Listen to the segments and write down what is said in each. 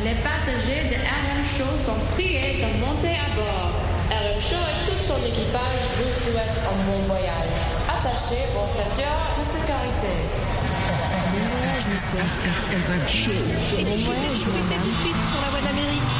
Les passagers de RM Show sont priés de monter à bord. RM Show et tout son équipage vous souhaitent un bon voyage. Attachez vos ceintures de sécurité. Bon voyage, monsieur. RM Show. Bon voyage, madame. Tout de suite sur la voie d'Amérique.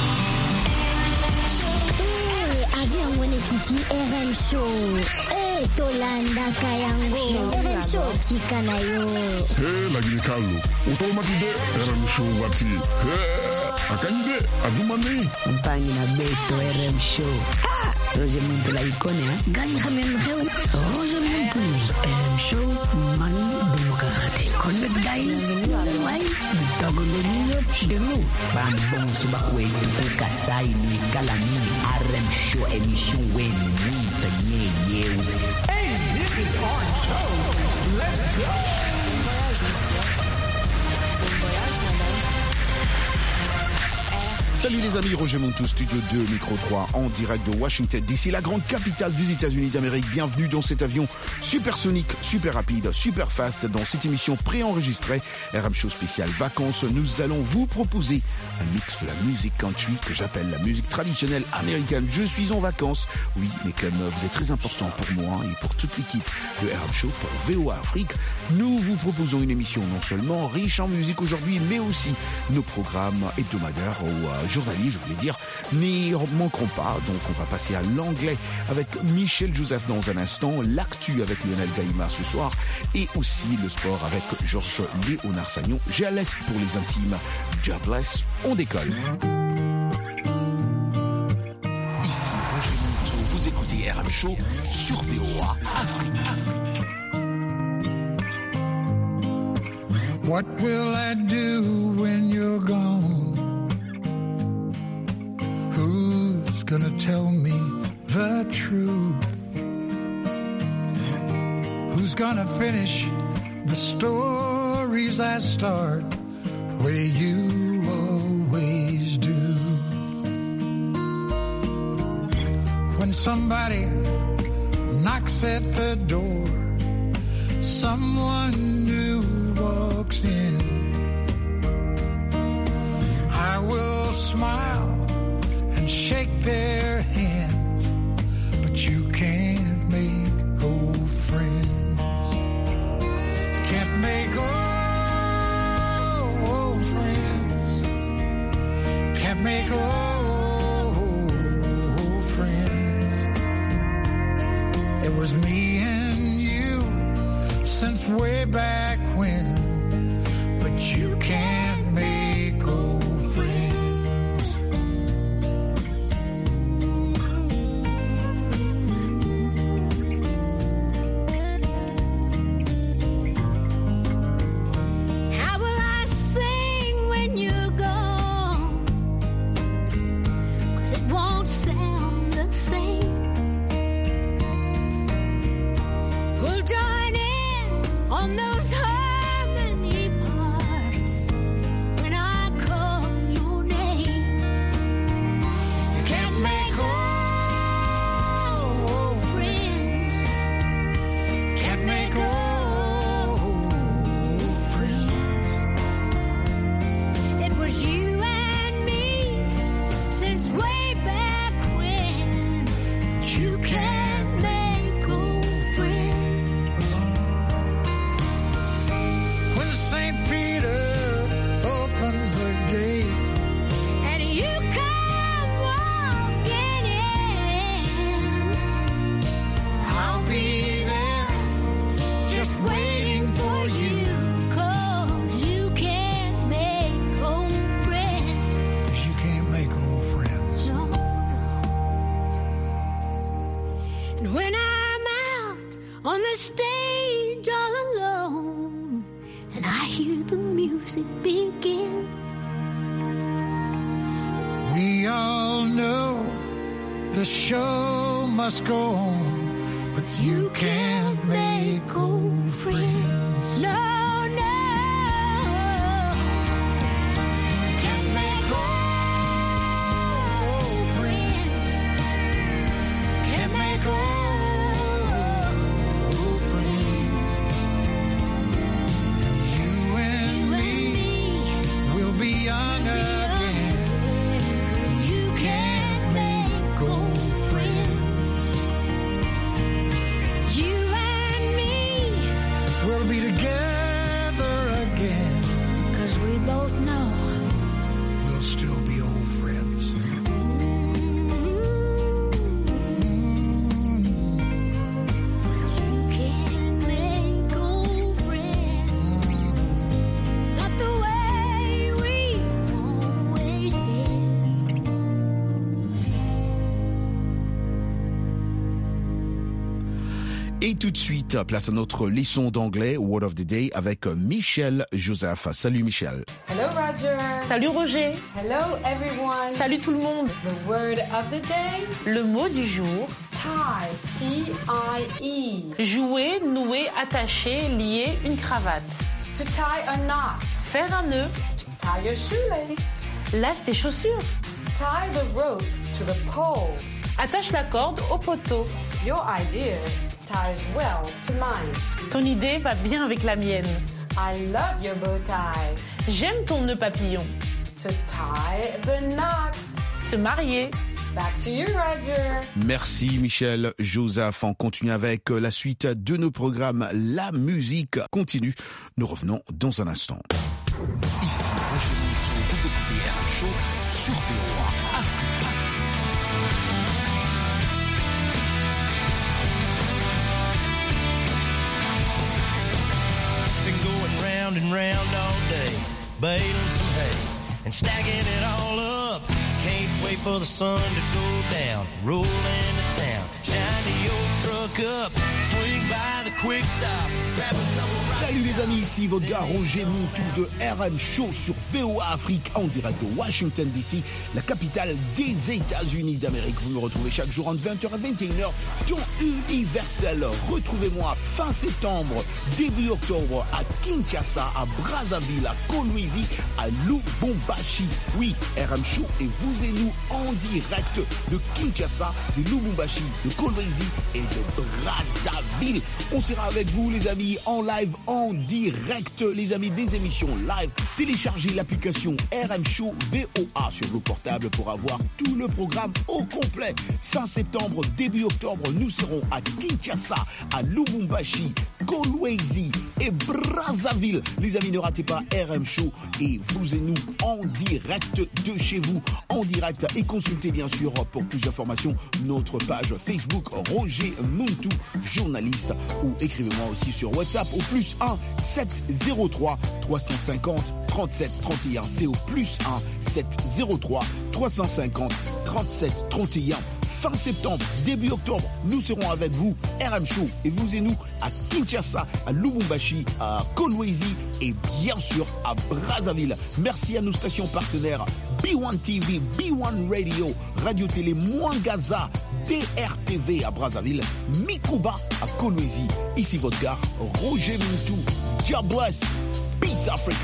Avion Wenekiti RM Show. Tolanda Kayango. RM Show Tikanayo. Lagi Carlo. Automatide RM Show wati. Akande adumani. Mpangi na beto RM Show. Roger Muntu la ikone ha. Gani khamen kheu. Roger Muntu RM Show man demokrate. Konnet dai. Wai bitago leniyo denu. Ban bon suba wetu kasai ni kalani RM Show emission wen ni tanye yew. Hey, this is our show. Let's go. Bon voyage, monsieur. Bon voyage, madame. Salut les amis, Roger Montou, Studio 2, Micro 3, en direct de Washington DC, la grande capitale des États-Unis d'Amérique. Bienvenue dans cet avion supersonique, super rapide, super fast. Dans cette émission préenregistrée, RM Show spécial vacances, nous allons vous proposer un mix de la musique country que j'appelle la musique traditionnelle américaine. Je suis en vacances, oui, mais comme vous êtes très important pour moi et pour toute l'équipe de RM Show, pour VOA Afrique, nous vous proposons une émission non seulement riche en musique aujourd'hui, mais aussi nos programmes hebdomadaires ou journalistes, je voulais dire, n'y manqueront pas. Donc on va passer à l'anglais avec Michel Joseph dans un instant, l'actu avec Lionel Gaïma ce soir et aussi le sport avec Georges Léonard Sagnon. GLS pour les intimes, Jobless, on décolle. Ici Roger Montou, vous écoutez RM Show sur VOA Afrique. What will I do when you're gone? Who's gonna tell me the truth? Who's gonna finish the stories I start the way you always do? When somebody knocks at the door, someone new walks in, I will smile and shake their hand, but you can't make old friends. You can't make old friends. Can't make old friends. It was me and you since way back when, but you can't make old friends. How will I sing when you're gone? 'Cause it won't sound the same. We'll join in on those harmony parts when I call your name. You can't make old friends. Can't make old friends. It was you and me since way back when. But you can't make old friends. When St. Peter opens the gate, And you come walking in, I'll be there just waiting for you. 'Cause you can't make old friends. 'cause you can't make old friends. No. And when I'm out on the stage all alone, and I hear the music begin, We all know the show must go on, but you can't make old friends. no, no. Can't make old friends. Can't make old friends. And you and me will be young again. Et tout de suite, place à notre leçon d'anglais, Word of the Day, avec Michel Joseph. Salut Michel. Hello Roger. Salut Roger. Hello everyone. Salut tout le monde. The word of the day. Le mot du jour. Tie. T-I-E. Jouer, nouer, attacher, lier une cravate. To tie a knot. Faire un nœud. Tie your shoelace. Lace tes chaussures. Tie the rope to the pole. Attache la corde au poteau. Your idea ties well to mine. Ton idée va bien avec la mienne. I love your bow tie. J'aime ton nœud papillon. To tie the knot. Se marier. Back to you, Roger. Merci Michel Joseph. On continue avec la suite de nos programmes. La musique continue. Nous revenons dans un instant. Ici Roger Montou, vous écoutez RM Show sur VOA. Round and round all day, baling some hay and stacking it all up. Can't wait for the sun to go down, roll into town, shine the old truck up, swing by the quick stop, grab a couple. Salut les amis, ici votre gars Roger Montou de RM Show sur VOA Afrique en direct de Washington DC, la capitale des États-Unis d'Amérique. Vous me retrouvez chaque jour entre 20h et 21h dans Universel. Retrouvez-moi fin septembre, début octobre à Kinshasa, à Brazzaville, à Kolwezi, à Lubumbashi. Oui, RM Show et vous et nous en direct de Kinshasa, de Lubumbashi, de Kolwezi et de Brazzaville. On sera avec vous les amis en live, en direct, les amis, des émissions live. Téléchargez l'application RM Show VOA sur vos portables pour avoir tout le programme au complet. Fin septembre, début octobre, nous serons à Kinshasa, à Lubumbashi, Kolwezi et Brazzaville. Les amis, ne ratez pas RM Show et vous et nous en direct de chez vous, en direct, et consultez bien sûr pour plus d'informations notre page Facebook Roger Montou, journaliste, ou écrivez-moi aussi sur WhatsApp au plus 1 703 350 37 31. C'est au plus 1 703 350 37 31. Fin septembre, début octobre, nous serons avec vous, RM Show, et vous et nous à Kinshasa, à Lubumbashi, à Kolwezi et bien sûr à Brazzaville. Merci à nos stations partenaires B1 TV, B1 Radio, Radio Télé Mwangaza, DRTV à Brazzaville, Mikuba à Kolwezi. Ici votre gars, Roger Montou. God bless. Peace Africa.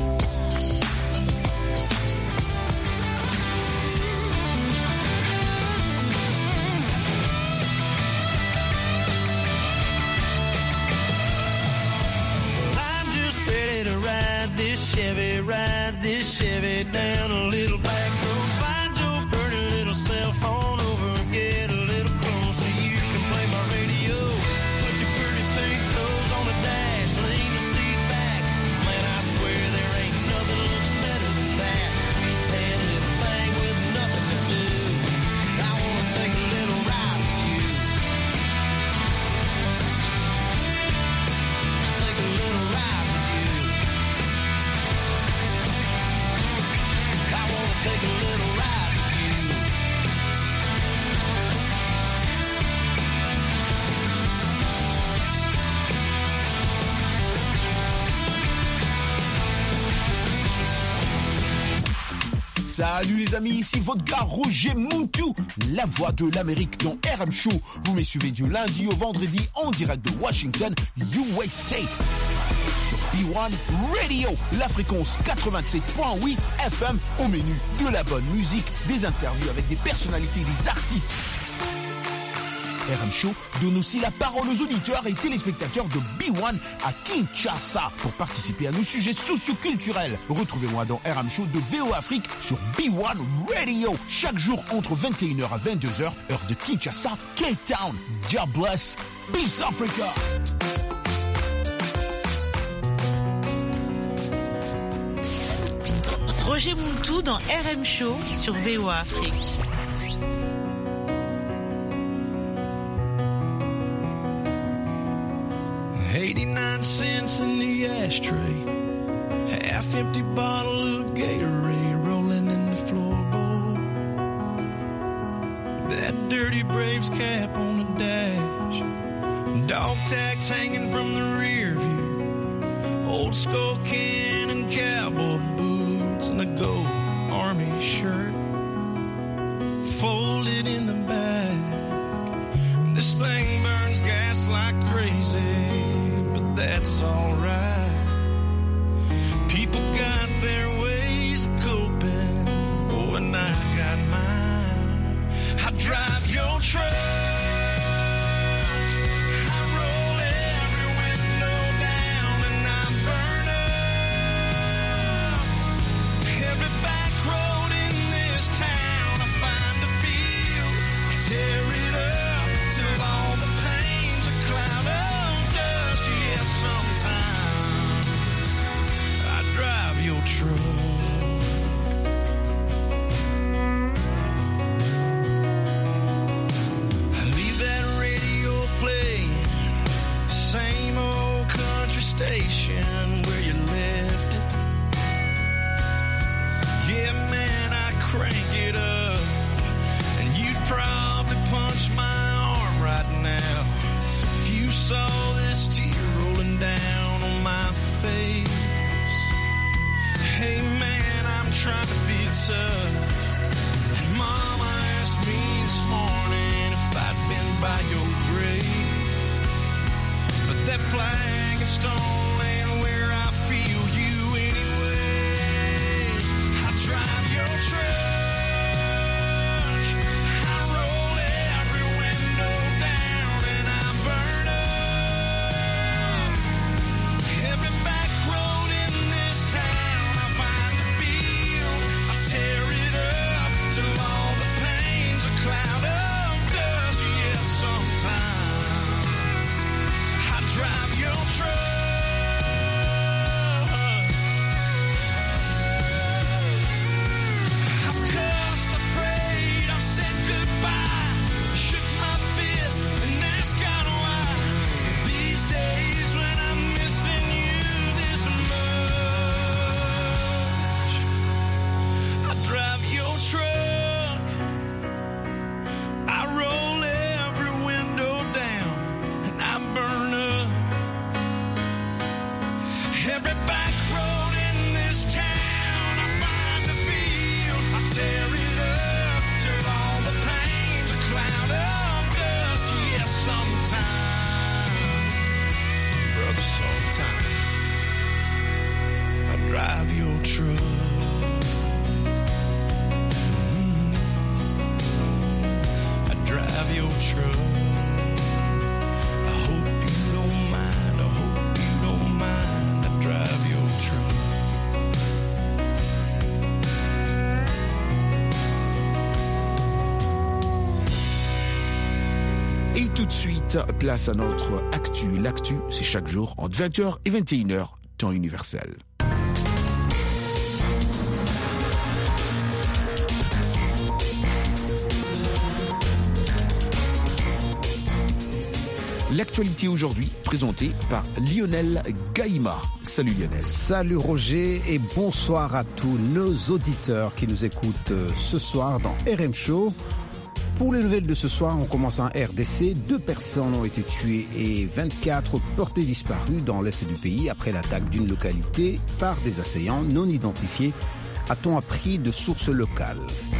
Ride this Chevy down a little back road. Find your pretty little cell phone over and get a little closer. You can play my radio. Put your pretty pink toes on the dash. Lean the seat back. Man, I swear there ain't nothing looks better than that. Sweet tan little thing with nothing to do. I wanna take a little ride with you. Take a little ride with you. Take a little ride with you. Salut les amis, ici votre gars Roger Montou, la voix de l'Amérique dans RM Show. Vous me suivez du lundi au vendredi en direct de Washington, USA. Sur B1 Radio, la fréquence 87.8 FM, au menu de la bonne musique, des interviews avec des personnalités, des artistes. RM Show donne aussi la parole aux auditeurs et téléspectateurs de B1 à Kinshasa pour participer à nos sujets socio-culturels. Retrouvez-moi dans RM Show de VOA Afrique sur B1 Radio, chaque jour entre 21h à 22h, heure de Kinshasa, Cape Town. God bless. Peace Africa. Roger Montou dans RM Show sur VOA Afrique. 89 cents in the ashtray. Half-empty bottle of Gatorade rolling in the floorboard. That dirty Braves cap on the dash. dog tags hanging from the rear view, old skull cannon cowboy boots, and a gold army shirt folded in the back. This thing burns gas like crazy, but that's alright. People got their ways of coping, oh, and I got mine. I drive your truck, I roll every window down, and I burn up every back road in this town. I find a field, I tear it up till all the pain's a cloud of dust. Yeah, sometimes I drive your truck. I leave that radio playing, same old country station where you left it. Yeah, man, I crank it up, and you'd probably punch my arm right now if you saw this tear rolling down on my face. Hey man, I'm trying to be tough, and Mama asked me this morning if I'd been by your grave, but that flag and stone ain't where I feel you anyway. I drive your truck, I roll every window down, and I burn up every back road in this town. I find a field, I tear it up till all the pain's a cloud of dust. Yeah, sometimes I drive your truck. I've cussed, I prayed, I've said goodbye, shook my fist and asked God why. These days when I'm missing you this much, I drive your truck, I roll every window down, and I burn up every back road in this town. I find a field, I tear it up till all the pain's a cloud of dust. Yeah, sometime, brother, sometime I drive your truck. I drive your truck. I hope you don't mind, I hope you don't mind. I drive your truck. Et tout de suite, place à notre actu. L'actu, c'est chaque jour entre 20h et 21h, temps universel. L'actualité aujourd'hui, présentée par Lionel Gaïma. Salut Lionel. Salut Roger et bonsoir à tous nos auditeurs qui nous écoutent ce soir dans RM Show. Pour les nouvelles de ce soir, on commence en RDC. 2 personnes ont été tuées et 24 portées disparues dans l'est du pays après l'attaque d'une localité par des assaillants non identifiés, a-t-on appris de sources locales.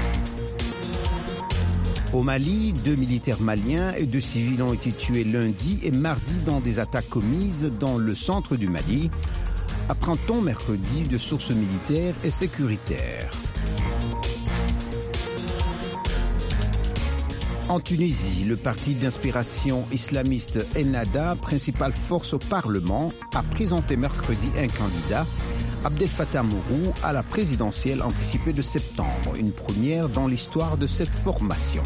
Au Mali, 2 militaires maliens et 2 civils ont été tués lundi et mardi dans des attaques commises dans le centre du Mali, apprend-on mercredi de sources militaires et sécuritaires. En Tunisie, le parti d'inspiration islamiste Ennahda, principale force au Parlement, a présenté mercredi un candidat, Abdel Fattah Mourou, à la présidentielle anticipée de septembre, une première dans l'histoire de cette formation.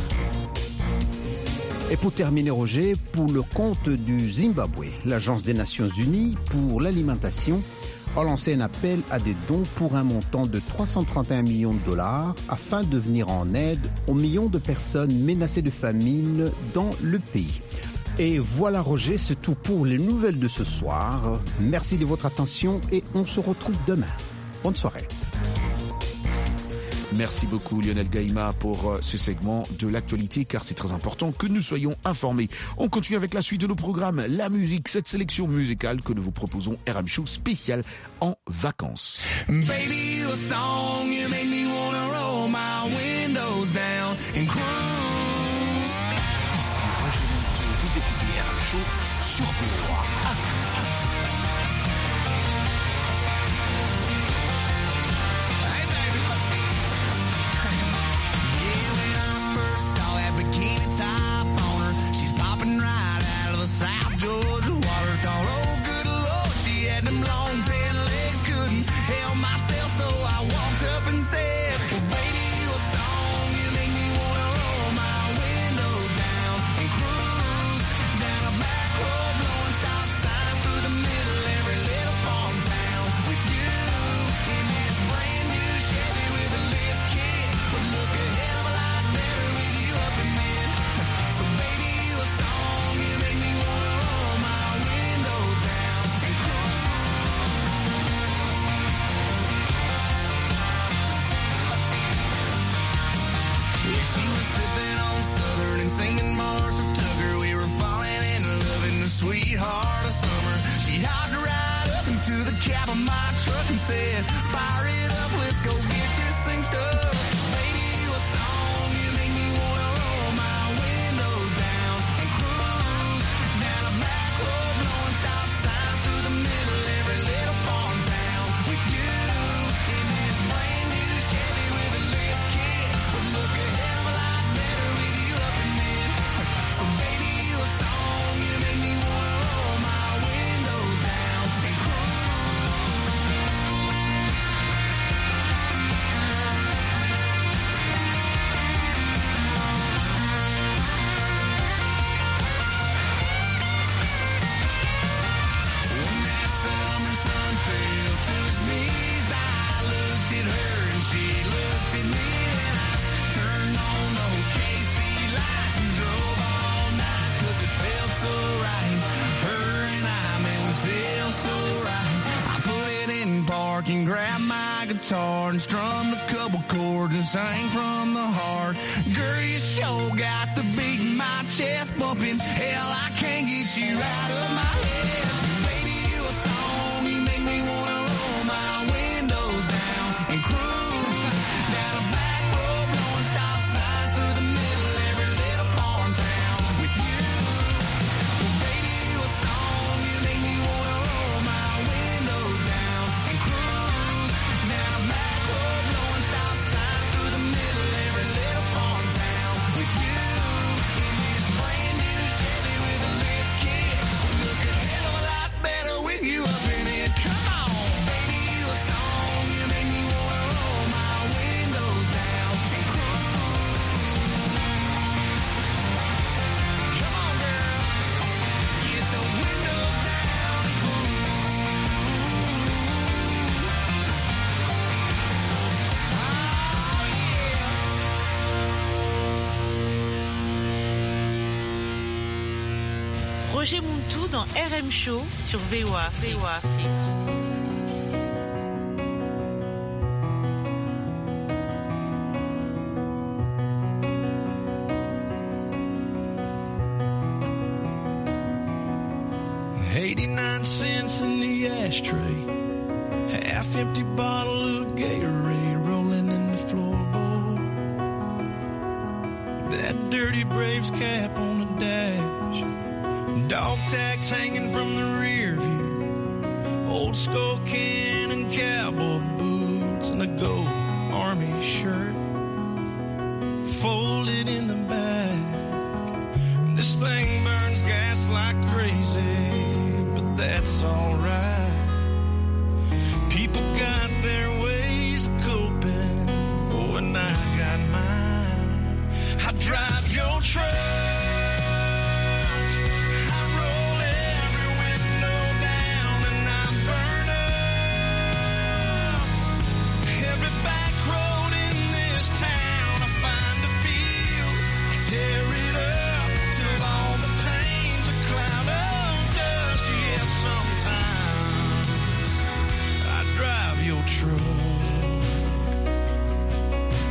Et pour terminer, Roger, pour le compte du Zimbabwe, l'Agence des Nations Unies pour l'alimentation a lancé un appel à des dons pour un montant de 331 millions de dollars afin de venir en aide aux millions de personnes menacées de famine dans le pays. Et voilà Roger, c'est tout pour les nouvelles de ce soir. Merci de votre attention et on se retrouve demain. Bonne soirée. Merci beaucoup Lionel Gaïma pour ce segment de l'actualité, car c'est très important que nous soyons informés. On continue avec la suite de nos programmes, la musique, cette sélection musicale que nous vous proposons, RM Show spécial en vacances. Baby, you a song, you make me wanna roll my windows down and cruise. Ici Roger Monteau, vous écoutez RM Show sur VOA. South Georgia water thought, oh good Lord, she had them long tan legs, couldn't help myself, so I walked up and said, well baby, you a song, you make me wanna roll my windows down and cruise down a back road, blowing stop signs through the middle of every little farm town with you in this brand new Chevy with a lift kit, would look a hell of a lot better with you up in it. So baby, you a song, you make me wanna roll my windows down and cruise. Yeah, she was sipping on Southern and singing Marshall Tucker. We were falling in love in the sweetheart of summer. She hopped right up into the cab of my truck and said, fire it up, let's go get this thing stuck. Baby, you a song, you make me wanna roll my windows down and cruise down a back road, blowing stop signs through the middle of every little farm town with you in this brand new Chevy with a lift kit, would look a hell of a lot better with you up in it. So baby, you a song, you make me wanna roll my windows down and cruise. When that summer sun fell to his knees, I looked at her and she looked at me, and I turned on those KC lights and drove all night, 'cause it felt so right. Her and I, man, we felt so right. I put it in park and grabbed my guitar and strummed a couple chords and sang from the heart. Girl, you sure got the beat in my chest bumping. Hell, I can't get you out of my head. Baby, you a song, you make me wanna roll my windows down and cruise down a back road, blowing stop signs through the middle of every little farm town with you. Well, baby, you a song, you make me wanna roll my windows down and cruise down a back road, blowing stop signs through the middle of every little farm town with you in this brand new Chevy with a lift kit. Look a hell of a lot better with you up in it. Come on, baby, you a song, you make me wanna roll my windows down and cruise. Come on, girl, get those windows down and cruise. Oh yeah. Roger Montou dans RM Show sur VOA. $0.89 in the ashtray, half-empty bottle of Gatorade rolling in the floorboard. That dirty Braves cap on the dash, dog tags hanging from the rear view, old skull can and cowboy boots, and a gold army shirt folded in the back. This thing burns gas like crazy, but that's alright. People got their ways of coping, oh, and I got mine. I drive your truck, I roll every window down, and I burn up every back road in this town. I find a field, tear it up till all the pain's a cloud of dust. Yeah, sometimes I drive your truck.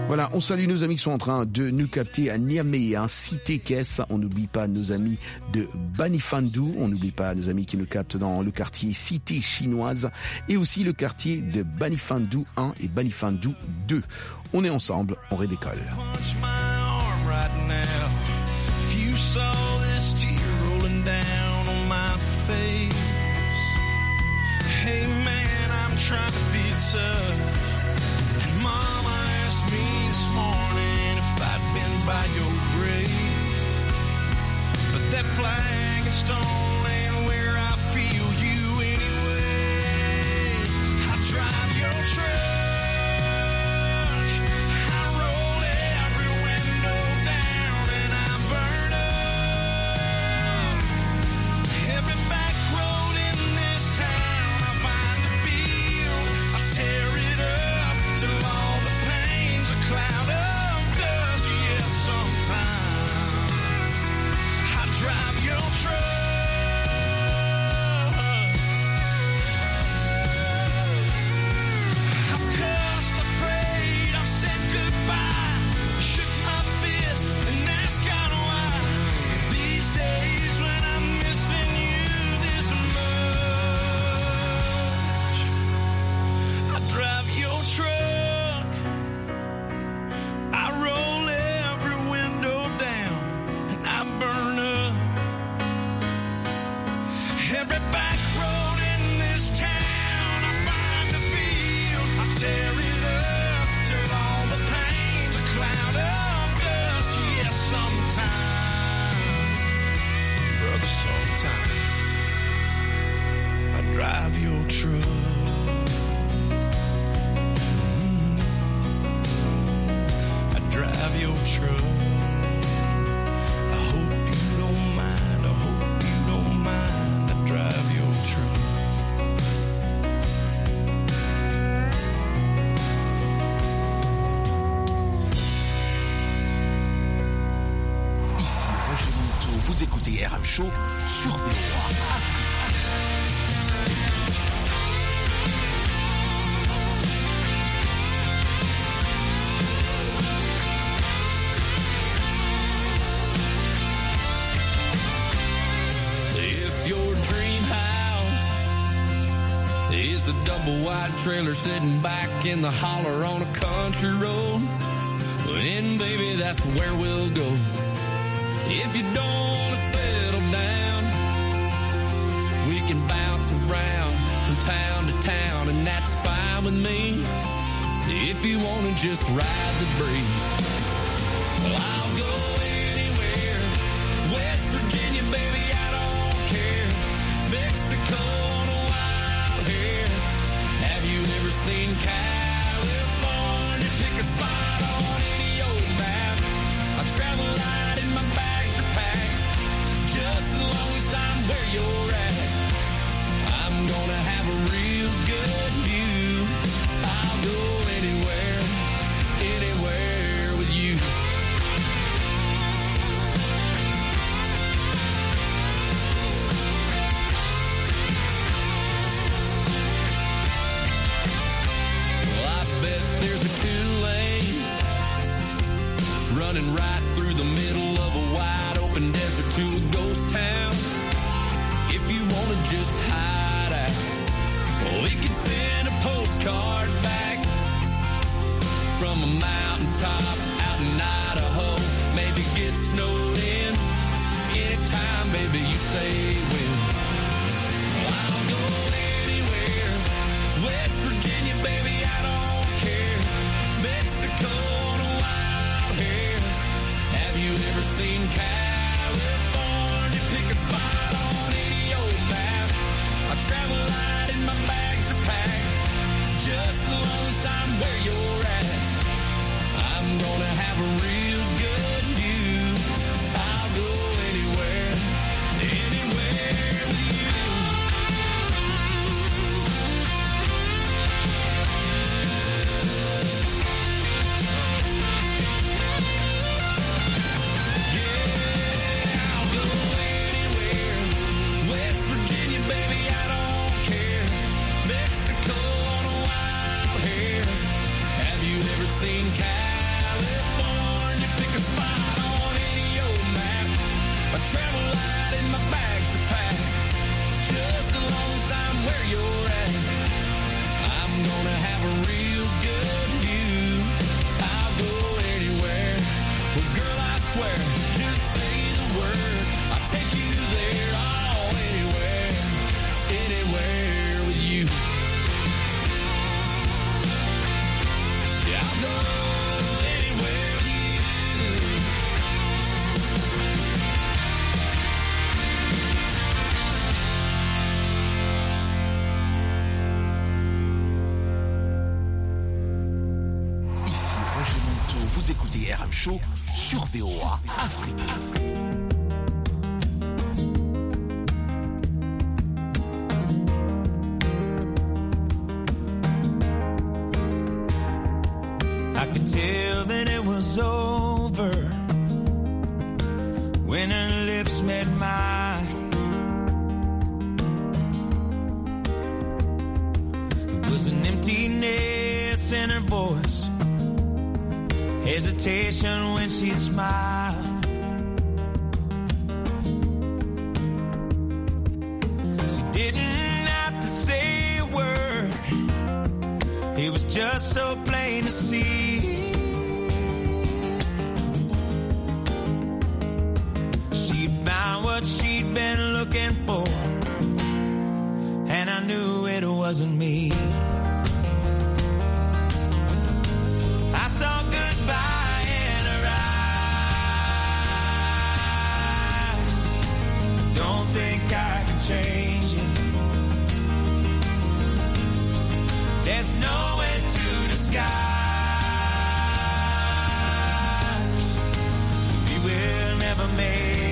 Voilà, on salue nos amis qui sont en train de nous capter à Niamey, Cité Caisse. On n'oublie pas nos amis de Banifandou. On n'oublie pas nos amis qui nous captent dans le quartier Cité Chinoise et aussi le quartier de Banifandou 1 et Banifandou 2. On est ensemble, on redécolle. Hey man, I'm trying to be tough. And Mama asked me this morning if I'd been by your grave. But that flag and stone ain't where I feel you anyway. I drive your truck. I roll every window down and I burn up every back road in this town. I find the field, I tear it up till all the pain's a cloud of dust. Yeah, sometimes I drive your truck. I've cussed, I prayed, I've said goodbye, shook my fist and asked God why. These days when I'm missing you this much, I drive your truck. I roll every window down and I burn up every back road in this town. I find the field, I tear it up till all the pain's a cloud of dust. Yeah, sometimes, brother, sometimes I drive your truck. I drive your truck. I hope you don't mind. I hope you don't mind. I drive your truck. Ici Roger Monteau, vous écoutez RM Show sur VOA. If your dream house is a double wide trailer sitting back in the holler on a country road, then baby that's where we'll go. If you don't want to settle down, we can bounce around from town to town, and that's fine with me. If you want to just ride the breeze, well, I'll go anywhere. West Virginia, baby, I don't care. Mexico on a wild hair. Have you ever seen California? Pick a spot on any old map. I travel light and my bags are packed. Just as long as I'm where you're at, I'm gonna have a real good view. I'll go anywhere, anywhere with you. Well, I bet there's a 2-lane running right through the middle of a wide open desert to a ghost town. If you wanna just hide out, well, we could send a postcard back from a mountaintop out in Idaho. Maybe get snowed in anytime, baby, you say when. Well, I'll go anywhere. West Virginia, baby, I don't care. Mexico on a wild hair. Have you ever seen California? Pick a spot on any old map. I travel light and my bags are packed. Just as long as I'm where you're at, I'm gonna have a real good view. I'll go anywhere, anywhere Vous écoutez RM Show sur VOA Afrique. I could tell that it was over when her lips met mine. It was an emptiness in her voice, hesitation when she smiled. She didn't have to say a word, it was just so plain to see. She'd found what she'd been looking for, and I knew it wasn't me. I saw goodbye in her eyes. Don't think I can change it. There's no way to disguise. We will never make it.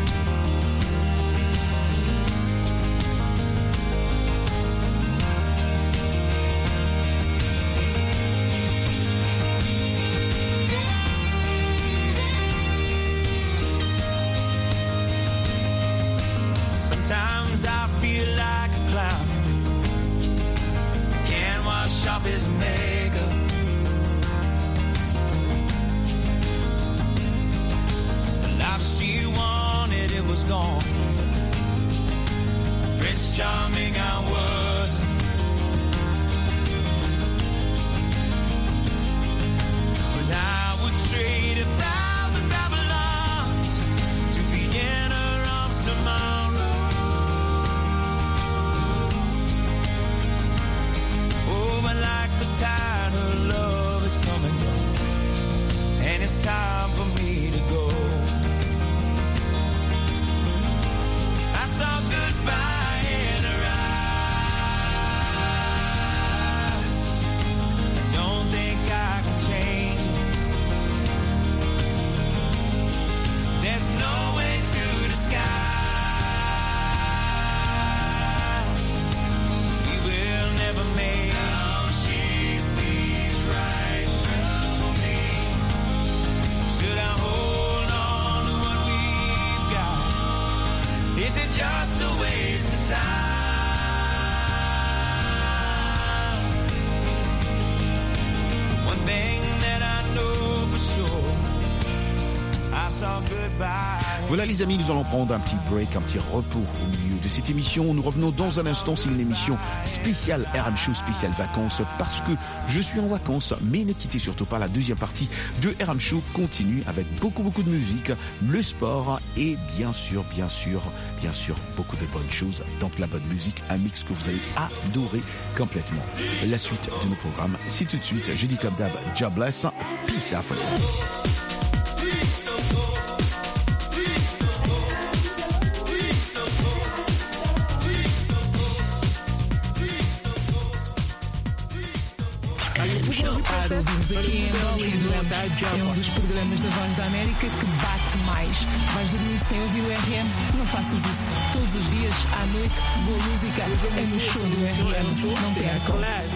Sometimes I feel like a clown, can't wash off his makeup. The life she wanted, it was gone. Prince Charming, I wasn't. But I would trade 1,000 Babylons to be in her arms tomorrow. Oh, but like the tide, her love is coming on, and it's time for me to go. I saw goodbye in her eyes. Don't think I can change it. There's no way to disguise. We will never make it. Now she sees right through me. Should I hold on to what we've got? Is it just a waste of time? One thing that I know for sure, I saw goodbye. Voilà les amis, nous allons prendre un petit break, un petit repos au milieu de cette émission. Nous revenons dans un instant, c'est une émission spéciale RM Show, spéciale vacances, parce que je suis en vacances, mais ne quittez surtout pas, la deuxième partie de RM Show continue avec beaucoup de musique, le sport et bien sûr, beaucoup de bonnes choses. Donc la bonne musique, un mix que vous allez adorer complètement. La suite de nos programmes, c'est tout de suite. J'ai dit comme d'hab, jobless, peace Africa. Ouvimos aqui em Bolívia. É um dos programas da Voz da América que bate mais. Vais dormir sem ouvir o RM? Não faças isso. Todos os dias, à noite, boa música é no show do RM. Não percam.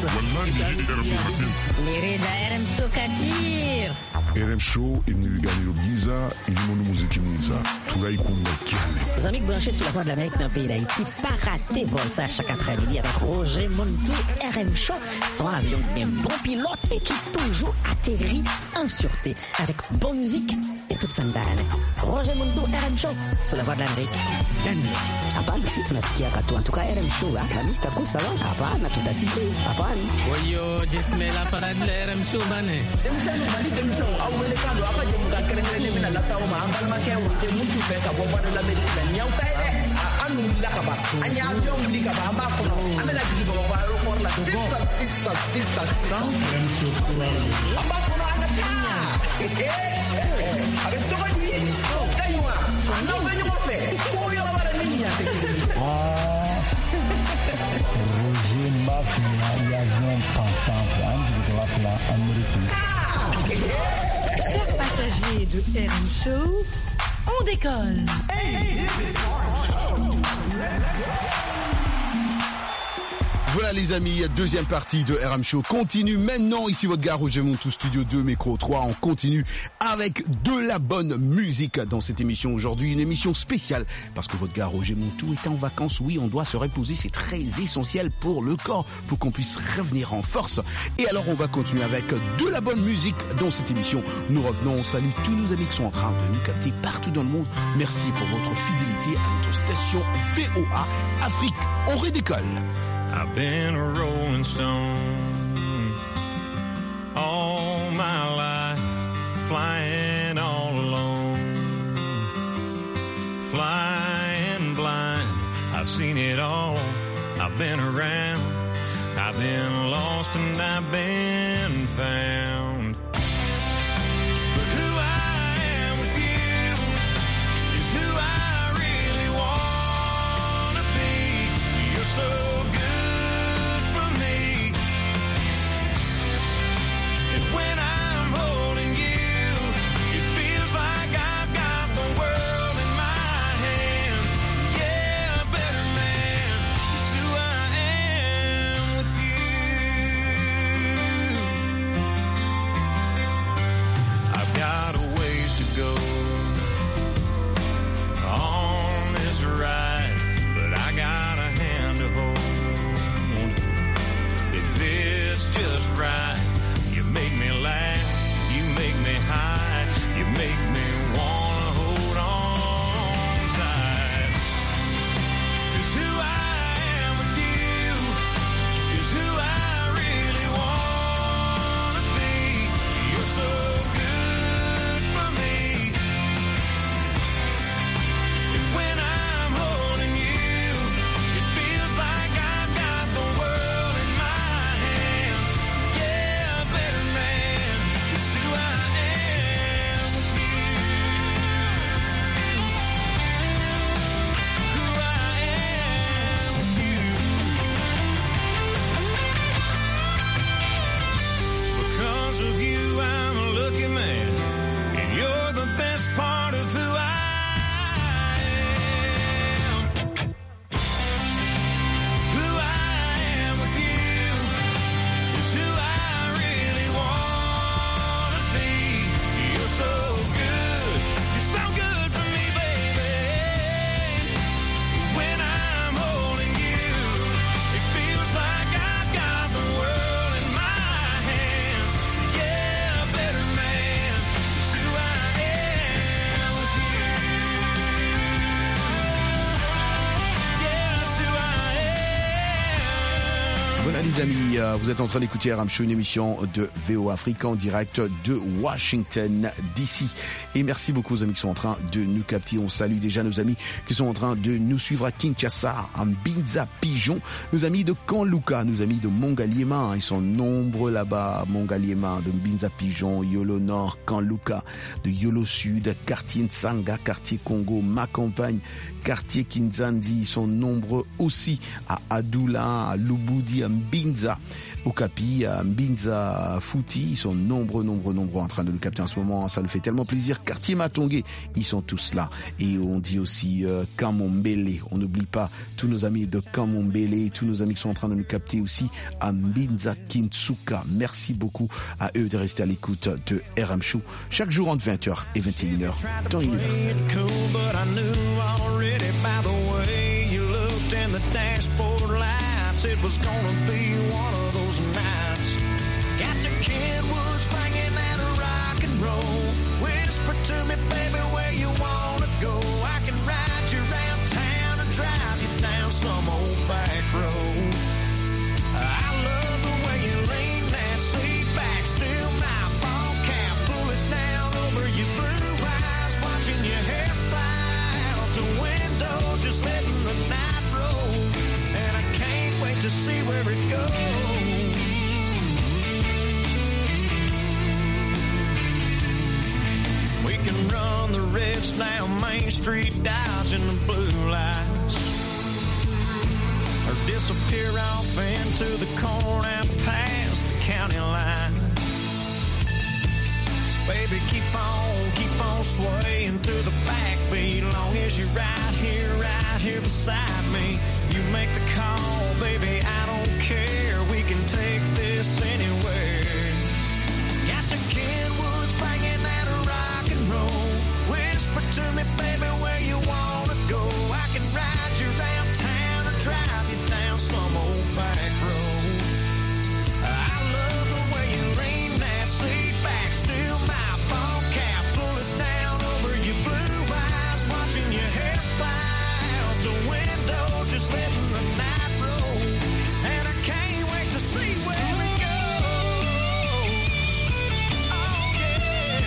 Lirida RM Show Katir. RM Show imniliganiro giza ilimono muziki mwiza tunaikunga kiane. Les amis branchés sur la Voix de l'Amérique dans le pays d'Haïti, pas rater vol ça chaque après-midi avec Roger Montou, RM Show, son avion un bon pilote et qui toujours atterrit en sûreté avec bonne musique et toute sandale. Roger Montou, RM Show, sur la Voix de l'Amérique. Hapana, si tunasikia katu. En tout cas, RM Show, la mista kusa wa. Hapana, tutasikia. Hapana. Oyo, jismela parade la RM Show bane. Demisano, mali demisano. Awele kando, apa jemuka kerengene mina la sawo ma ambal ma kewu. Te muntu feka bo bade la medina. Nyaw taide. Anu la kaba. Anya avion li kaba amba kono. Amela digi bo ba aéroport la. Sisa. RM Show. Amba kono ana tanya. Avec ce qu'on dit. Kaywa. Non, venez m'en faire. Roger Mafia, l'avion pensant, de la Amérique. Chers passagers de RM Show, on décolle. Hey, this is RM Show. Voilà les amis, deuxième partie de RM Show continue maintenant. Ici votre gars Roger Montou, Studio 2, Micro 3. On continue avec de la bonne musique dans cette émission aujourd'hui. Une émission spéciale parce que votre gars Roger Montou est en vacances. Oui, on doit se reposer, c'est très essentiel pour le corps, pour qu'on puisse revenir en force. Et alors on va continuer avec de la bonne musique dans cette émission. Nous revenons, on salue tous nos amis qui sont en train de nous capter partout dans le monde. Merci pour votre fidélité à notre station VOA Afrique. On redécolle. I've been a rolling stone all my life, flying all alone, flying blind. I've seen it all, I've been around, I've been lost and I've been found. But who I am with you is who I really want to be. You're so good. When I'm holding you, it feels like I've got the world in my hands. Yeah, a better man is who I am with you. I've got a ways to go on this ride, but I got a hand to hold. If it's just right, make me laugh, you make me high, you make me wanna hold on tight. 'Cause who I am with you is who I really wanna be. You're so good for me. And when I'm holding you, it feels like I've got the world in my hands. Yeah, better man is who I am with you. Who I am with you. Because of you, I'm a lucky man, and you're the best part of who I am. Who I am with you is who I really want to be. You're so good. You're so good for me, baby. When I'm holding you, it feels like I've got the world in my hands. Yeah, a better man is who I am with you. Yeah, it's who I am. Voilà les amis, vous êtes en train d'écouter RM Show, une émission de VOA Afrique en direct de Washington DC. Et merci beaucoup aux amis qui sont en train de nous capter. On salue déjà nos amis qui sont en train de nous suivre à Kinshasa, à Mbinza Pigeon, nos amis de Kanluka, nos amis de Mongaliema. Ils sont nombreux là-bas, Mongaliema, de Mbinza Pigeon, Yolo Nord, Kanluka, de Yolo Sud, quartier Ntsanga, quartier Congo, ma campagne, quartier Kinzandi. Ils sont nombreux aussi à Adoula, à Lubudi, à Mbinza, au Capi, à Mbinza Fouti. Ils sont nombreux en train de nous capter en ce moment. Ça nous fait tellement plaisir. Quartier Matongé, ils sont tous là. Et on dit aussi Kamombele. On n'oublie pas tous nos amis de Kamombele, tous nos amis qui sont en train de nous capter aussi à Mbinza Kintsuka. Merci beaucoup à eux de rester à l'écoute de RM Show chaque jour entre 20h et 21h, temps universel. Cool, but I knew already by the way you looked in the dashboard lights, it was gonna be one of those nights. Got the Kenwoods banging out a rock and roll. Whisper to me, baby, where you wanna go. I can ride you around town and drive you down some old back road. I love the way you lean that seat back, still my ball cap, pull it down over your blue eyes, watching your hair fly out the window, just letting the night roll. And I can't wait to see where it goes. We can run the reds down Main Street, dodging the blue lights, or disappear off into the corn out past the county line. Baby, baby, keep on swaying through the backbeat. Long as you're right here beside me. You make the call, baby, I don't care. We can take this anywhere. Got the Kenwoods banging that rock and roll. Whisper to me, baby, where you wanna go. I can ride you around town or drive you down some old back road. I love the way you lean that seat back, still my ball cap, pull it down over your blue eyes, watching your hair fly out the window, just letting the night roll. And I can't wait to see where it goes. Oh yeah.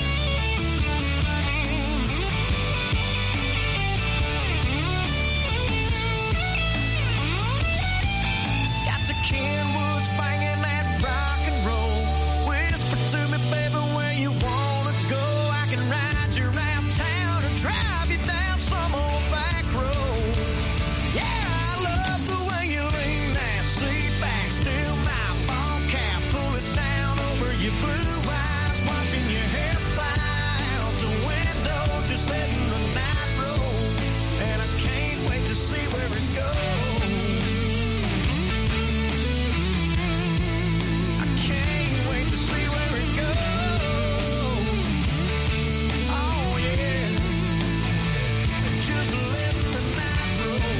Got the Kenwoods banging that rock and roll. Whisper to me, baby, where you wanna go. I can ride you around town or drive you down some old back road. Yeah, I love the way you lean that seat back, still my ball cap, pull it down over your blue eyes, watching your hair fly out the window, just letting the night roll. And I can't wait to see where it goes. I can't wait to see where it goes. Oh yeah, just let the night roll.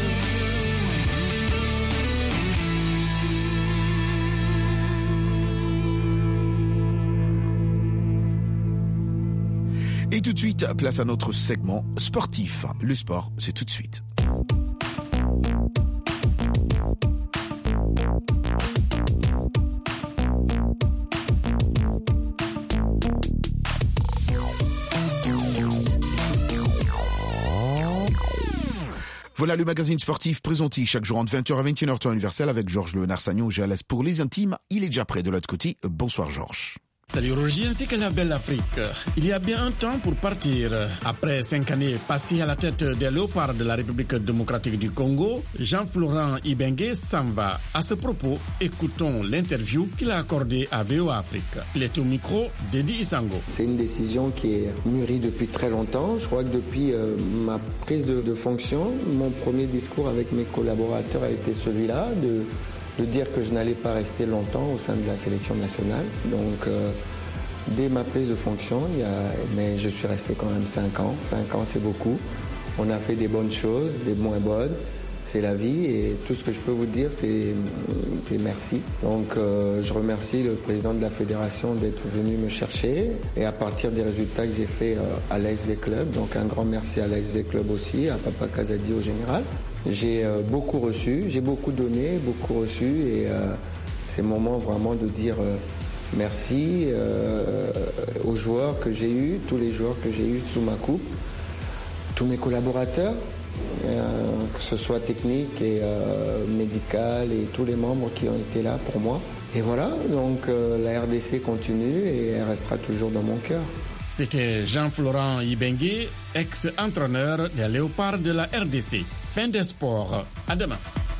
Et tout de suite, place à notre segment sportif. Le sport, c'est tout de suite. Voilà le magazine sportif présenté chaque jour entre 20h à 21h temps universel avec Georges Léonard Sagnon. Je laisse pour les intimes. Il est déjà prêt de l'autre côté. Bonsoir Georges. Salut Roger ainsi que la belle Afrique. Il y a bien un temps pour partir. Après 5 années passées à la tête des Léopards de la République démocratique du Congo, Jean-Florent Ibenge s'en va. À ce propos, écoutons l'interview qu'il a accordée à VOA Afrique. Il est au micro d'Edi Isango. C'est une décision qui est mûrie depuis très longtemps. Je crois que depuis ma prise de fonction, mon premier discours avec mes collaborateurs a été celui-là, de dire que je n'allais pas rester longtemps au sein de la sélection nationale. Donc, dès ma prise de fonction, mais je suis resté quand même 5 ans. 5 ans, c'est beaucoup. On a fait des bonnes choses, des moins bonnes. C'est la vie et tout ce que je peux vous dire, c'est merci. Donc, je remercie le président de la fédération d'être venu me chercher et à partir des résultats que j'ai faits à l'ASV Club. Donc, un grand merci à l'ASV Club aussi, à Papa Kazadi au général. J'ai beaucoup reçu, j'ai beaucoup donné, beaucoup reçu et c'est le moment vraiment de dire merci aux joueurs que j'ai eus, tous les joueurs que j'ai eus sous ma coupe, tous mes collaborateurs, que ce soit technique et médical et tous les membres qui ont été là pour moi. Et voilà, donc la RDC continue et elle restera toujours dans mon cœur. C'était Jean-Florent Ibenge, ex-entraîneur des Léopards de la RDC. Fin des sports. À demain.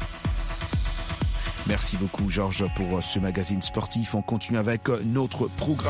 Merci beaucoup Georges pour ce magazine sportif. On continue avec notre programme.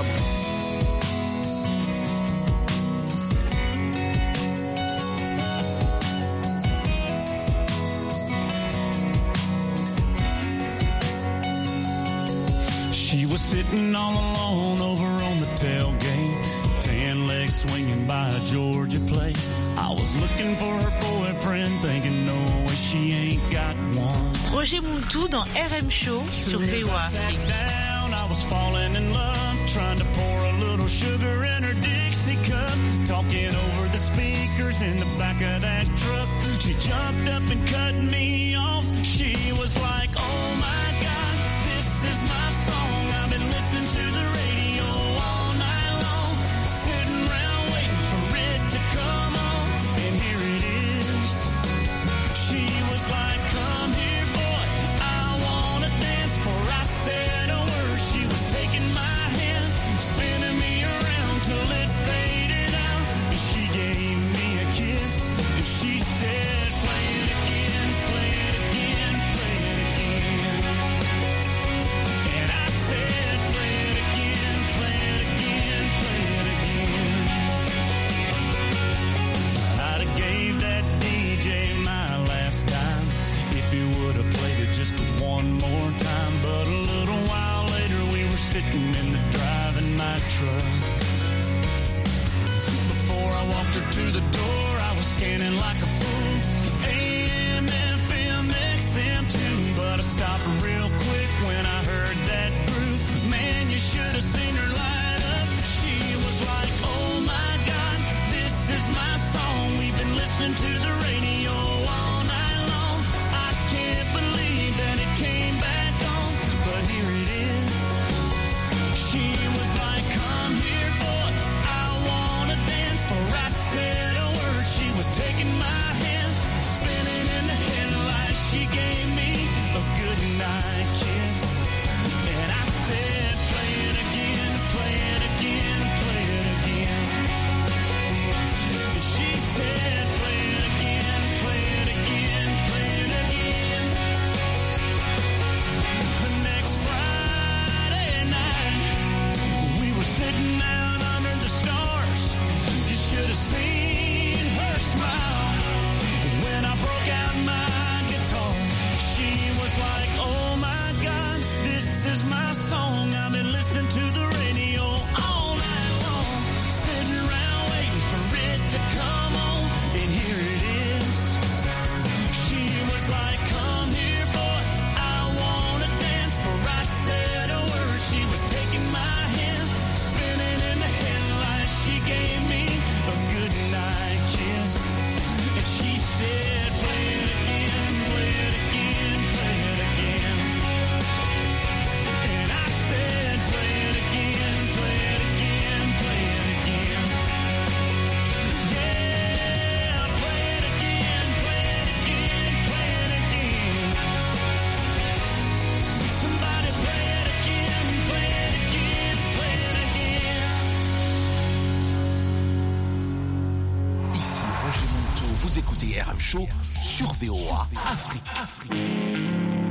She was sitting all alone over on the tailgate, tan legs swinging by a Georgia plate. I was looking for her boyfriend, thinking no way she ain't got one. Roger Montou dans RM Show sur VOA. I was falling in love, trying to pour a little sugar in her Dixie cup, talking over the speakers in the back of that truck. She jumped up and cut me off. She was like, oh my God, this is my song. I've been listening to the radio all night long, sitting around waiting for it to come on, and here it is. She was like, come here boy, I wanna dance. For I said a word, she was taking my truck. Before I walked her to the door, I was scanning like a fool. AM, FM, XM too, but I stopped real quick when I heard that groove. Man, you should have seen her light up. She was like, oh my God, this is my song. We've been listening to the radio all night long. I can't believe that it came back on, but here it is. She was like, come here, boy, I wanna dance. For I said a word, she was taking my hand, spinning in the headlights. She gave me a good night kiss, and I said, play it again, play it again, play it again. And she said, play it again, play it again, play it again. The next Friday night, we were sitting out under the stars. You should have seen her smile when I broke out my guitar. She was like, oh my God, this is my song. I've been listening to the radio all night long, sitting around waiting for it to come on, and here it is. She was like, come here, boy, I wanna dance. For I said a word, she was taking my hand, spinning in the headlights. She gave me a good night kiss, and she said, play it again, play it again, play it again. And I said, play it again, play it again, play it again. Yeah, play it again, play it again, play it again. Somebody play it again, play it again, play it again. Ici Roger Monteau, vous écoutez RM Show sur VOA Afrique.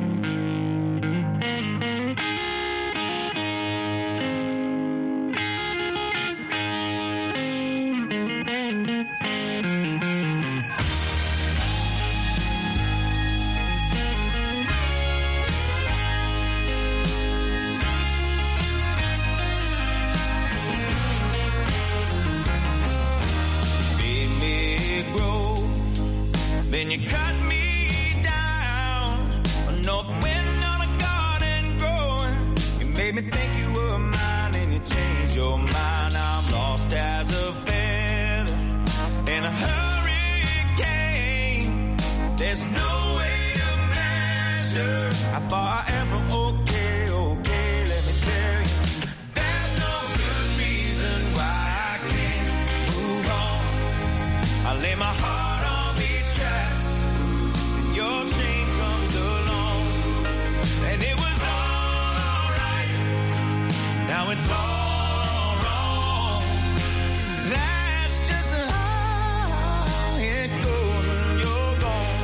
Made me grow, then you cut me down. A north wind on a garden growing. You made me think you were mine, and you changed your mind. I'm lost as a feather in a hurricane. There's no way to measure how far I am from okay, okay. Let me tell you, there's no good reason why I can't move on. I lay my heart on these tracks, and your chain comes along, and it was all alright. Now it's all wrong. That's just how it goes when you're gone.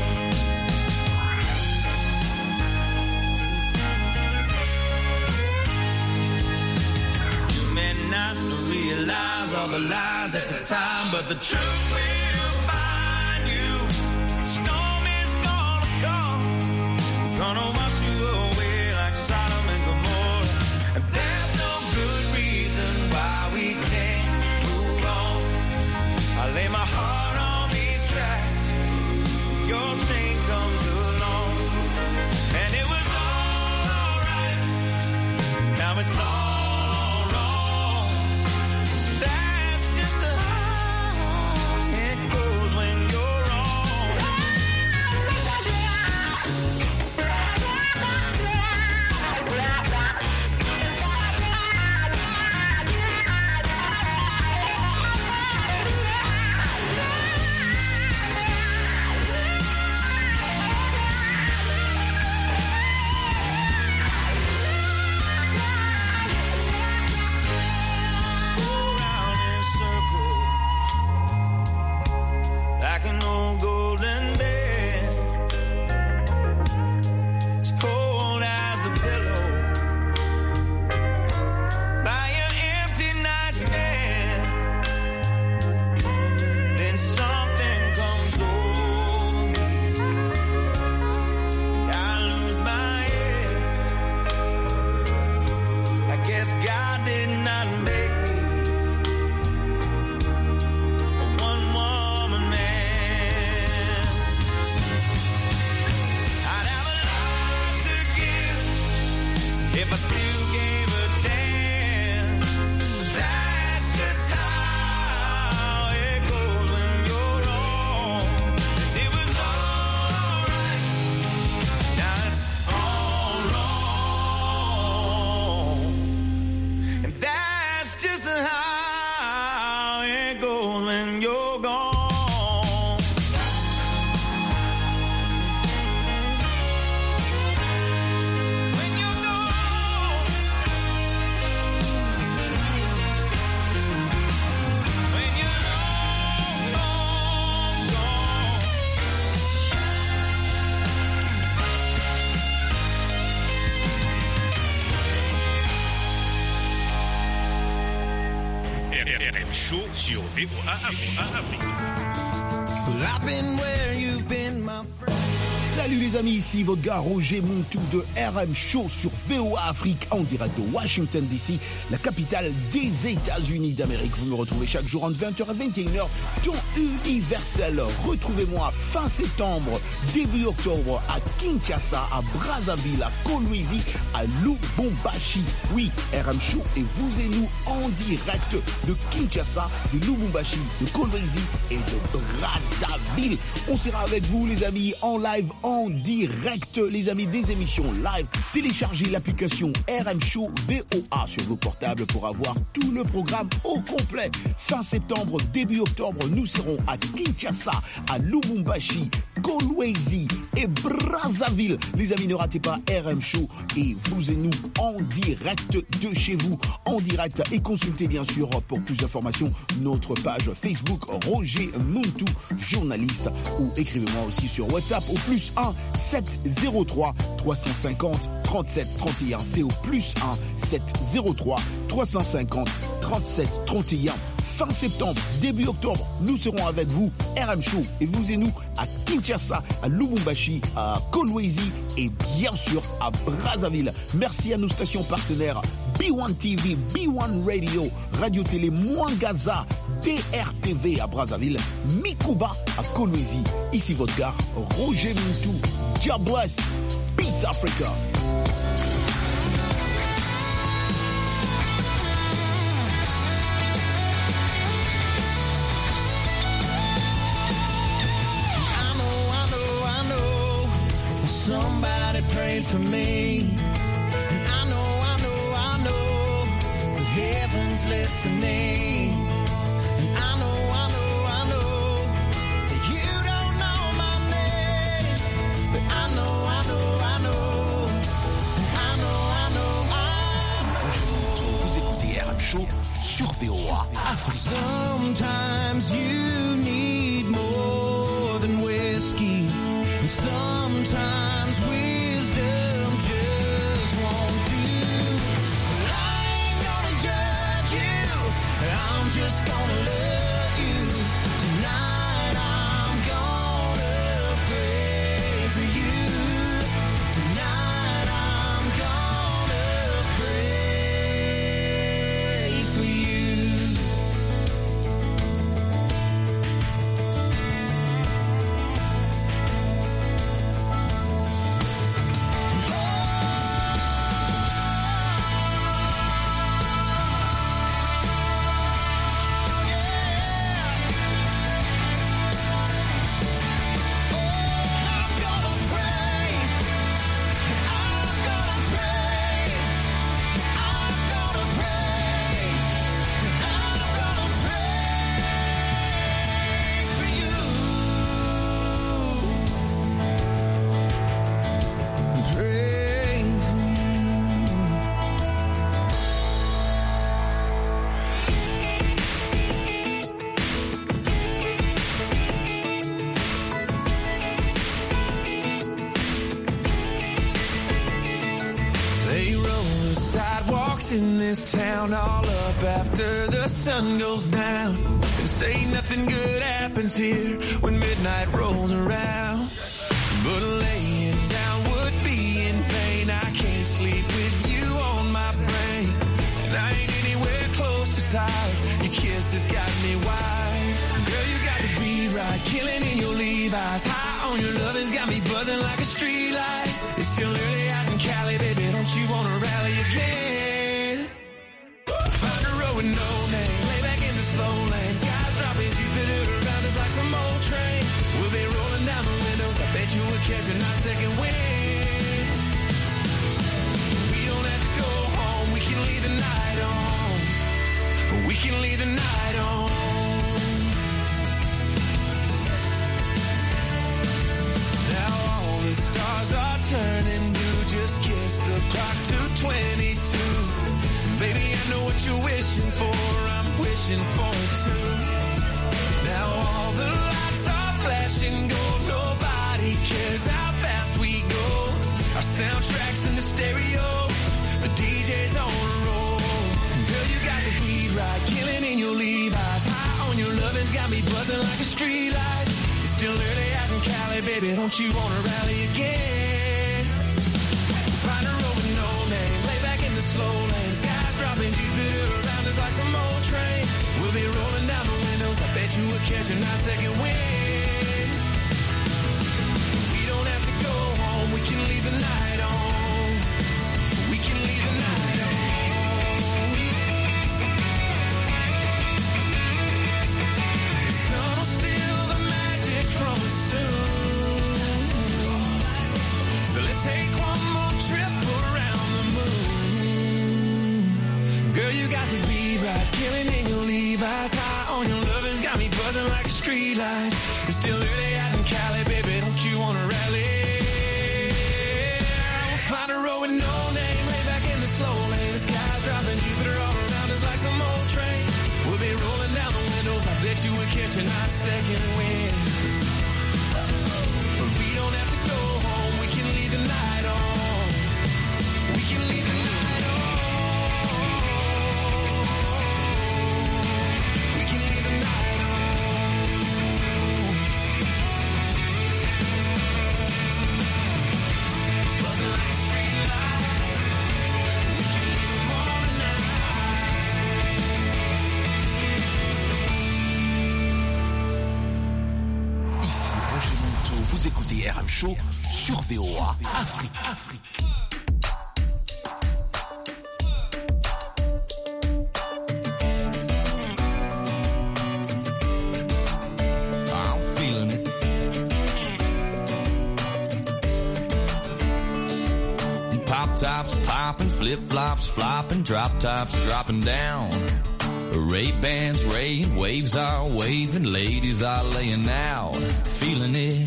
You may not realize all the lies at the time, but the truth will find you. Storm is gonna come, gonna wash you away like Sodom and Gomorrah. And there's no good reason why we can't move on. I lay my heart on these tracks, your chain comes along, and it was all alright. Now it's all wrong. That's just how it RM Show sur VOA Afrique. Salut les amis, ici votre gars Roger Montou de RM Show sur VOA Afrique en direct de Washington DC, la capitale des États-Unis d'Amérique. Vous me retrouvez chaque jour entre 20h et 21h dans Universel. Retrouvez-moi fin septembre, début octobre à Kinshasa, à Brazzaville, à Kolwezi, à Lubumbashi. Oui, RM Show et vous et nous en direct de Kinshasa, de Lubumbashi, de Kolwezi et de Brazzaville. On sera avec vous les amis en live, en direct, les amis, des émissions live. Téléchargez l'application RM Show VOA sur vos portables pour avoir tout le programme au complet. Fin septembre, début octobre, nous serons à Kinshasa, à Lubumbashi, Kolwezi et Brazzaville. Les amis, ne ratez pas RM Show et vous et nous en direct de chez vous, en direct. Et consultez bien sûr pour plus d'informations notre page Facebook Roger Montou, journaliste, ou écrivez-moi aussi sur WhatsApp au plus 1 703 350 37 31. C'est au plus 1 703 350 37 31. Fin septembre, début octobre, nous serons avec vous, RM Show, et vous et nous à Kinshasa, à Lubumbashi, à Kolwezi et bien sûr à Brazzaville. Merci à nos stations partenaires B1 TV, B1 Radio, Radio Télé Mwangaza, DRTV à Brazzaville, Mikuba à Kolwezi. Ici votre gars, Roger Montou. God bless. Peace Africa. Somebody prayed for me. And I know the heaven's listening. And I know that you don't know my name. But I know. Vous écoutez RM Show sur VOA Afrique. Sometimes you need more than whiskey. And sometimes wisdom just won't do. I ain't gonna judge you, I'm just gonna love you. Tonight I'm gonna pray for you. Tonight I'm gonna pray for you. In this town, all up after the sun goes down. And say nothing good happens here when midnight rolls around. But laying down would be in vain. I can't sleep with you on my brain. And I ain't anywhere close to tired. Your kiss has got me wired. Girl, you got to be right. Killing in your Levi's. High on your love has got me buzzing like a street light. It's still early out in Cali, baby. Don't you want to rally again? With no name, lay back in the slow lane. Skies dropping, Jupiter around us like some old train. We'll be rolling down the windows. I bet you would catch a nice second wind. We don't have to go home. We can leave the night on. We can leave the night on. Now all the stars are turning blue. Just kiss the clock to 22. Baby, I know what you're wishing for, I'm wishing for it too. Now all the lights are flashing gold, nobody cares how fast we go. Our soundtrack's in the stereo, the DJ's on a roll. Girl, you got the heat right, killing in your Levi's. High on your love has got me buzzing like a street light. It's still early out in Cali, baby, don't you wanna rally again? Find a road with no name, lay back in the slow lane. Skies dropping Jupiter around us like some old train. We'll be rolling down the windows, I bet you we'll catch a nice second wind. We don't have to go home, we can leave the night on. We can leave the night on. The sun will steal the magic from us soon. So let's take one more trip around the moon. Girl, you got the beat right, killing in your Levi's. High on your lovers, got me buzzing like a street light. It's still early out in Cali, baby, don't you wanna rally? We'll find a road with no name, lay back in the slow lane. The sky's dropping Jupiter all around us like some old train. We'll be rolling down the windows, I bet you we'll catch a nice second wind. But we don't have to go home, we can leave the night on. We can leave the night on. We can leave the night on. Buzzing like a street light. We can leave the morning night. Ici Roger Monteau, vous écoutez RM Show sur VOA Afrique. I'm feeling it. Pop tops popping, flip flops flopping, drop tops dropping down. Ray-Bans raying, waves are waving, ladies are laying out. Feeling it.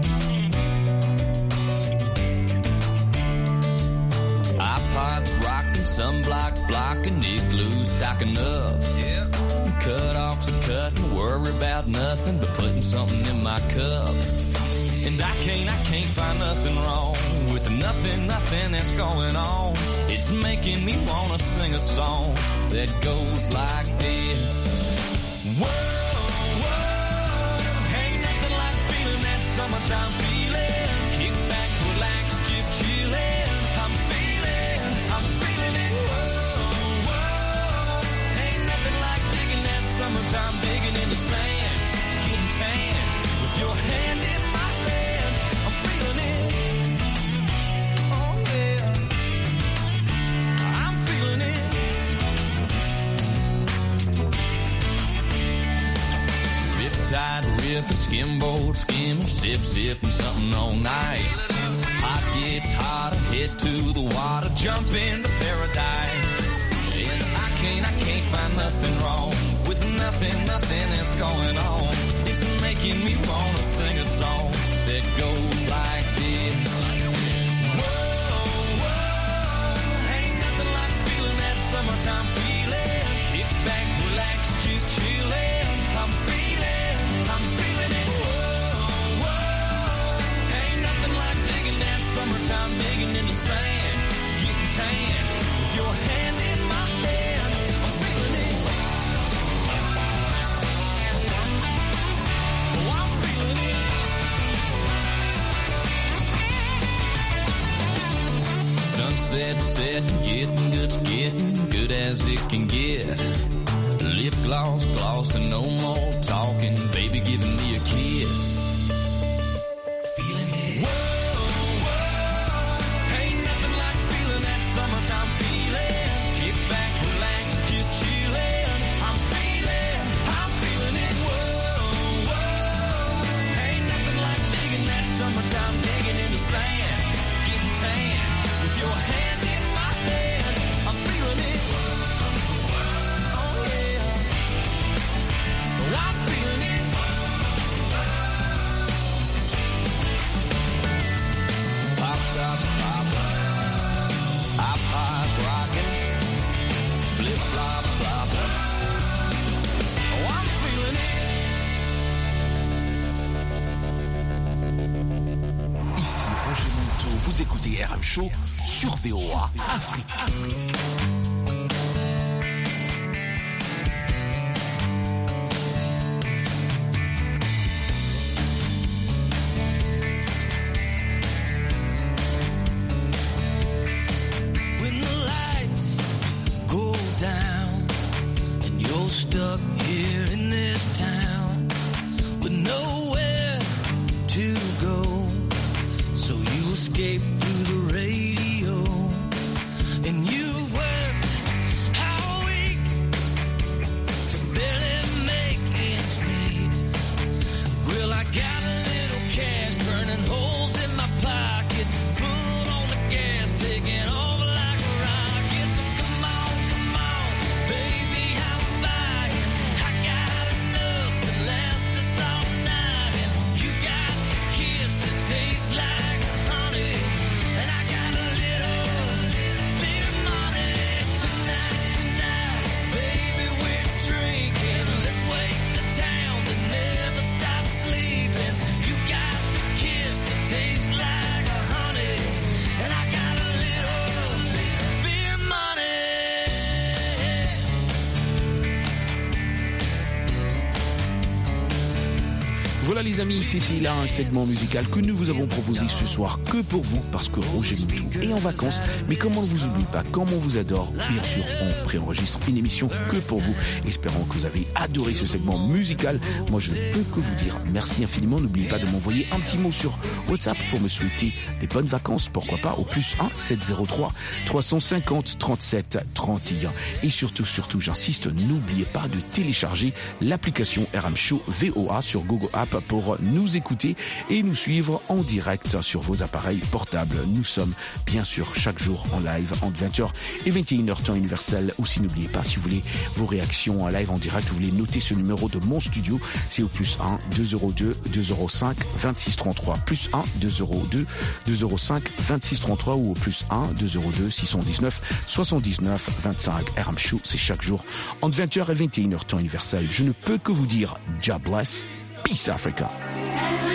iPods rocking, sunblock blocking, igloos stocking up. Cut-offs are cutting, worry about nothing but putting something in my cup. And I can't find nothing wrong with nothing that's going on. It's making me wanna sing a song that goes like this. Whoa, whoa, ain't nothing like feeling that summertime feeling. Kick back, relax, just chillin'. I'm feeling it. Whoa, whoa, ain't nothing like digging that summertime, digging in the sand, getting tan with your hand in my hand. I'm feeling it. Oh yeah, I'm feeling it. Riptide ripping, skimboard skimming, sipping something all nice. Hot gets hotter, head to the water, jump into paradise. And I can't find nothing wrong with nothing that's going on. It's making me wanna sing a song that goes like this. Whoa, whoa, ain't nothing like feeling that summertime feeling. Kick back, relax, just chillin'. I'm feeling it. Whoa, whoa, ain't nothing like digging that summertime, digging in the sand, getting tan with your hand in my hand. I'm feeling it. Oh, I'm feeling it. Sunset setting, getting good as it can get. Lip gloss and no more talking, baby giving me a kiss. Feeling it. Whoa, whoa, ain't nothing like feeling that summertime feeling. Kick back, relax, just chillin'. I'm feeling it. Whoa, whoa, ain't nothing like digging that summertime, digging in the sand, getting tan with your hand in my hand. I'm feeling it. I'm feeling it. Pop tops poppin', iPods rockin', flip flops floppin'. Oh, I'm feeling it. Ici Roger Monteau, vous écoutez RM Show sur VOA Afrique. Voilà les amis, c'était là un segment musical que nous vous avons proposé ce soir que pour vous, parce que Roger Moutou est en vacances. Mais comme on ne vous oublie pas, comme on vous adore, bien sûr, on préenregistre une émission que pour vous. Espérons que vous avez adoré ce segment musical. Moi, je ne peux que vous dire merci infiniment. N'oubliez pas de m'envoyer un petit mot sur WhatsApp pour me souhaiter des bonnes vacances. Pourquoi pas au +1 703 350 37 31. Et surtout, j'insiste, n'oubliez pas de télécharger l'application RM Show VOA sur Google App pour nous écouter et nous suivre en direct sur vos appareils portables. Nous sommes bien sûr chaque jour en live entre 20h et 21h temps universel. Aussi, n'oubliez pas, si vous voulez vos réactions en live en direct, vous voulez noter ce numéro de mon studio, c'est au +1 202 205 26 33, +1 202 205 26 33 ou au +1 202 619 79 25. RM Show, c'est chaque jour entre 20h et 21h temps universel. Je ne peux que vous dire, God bless, peace Africa.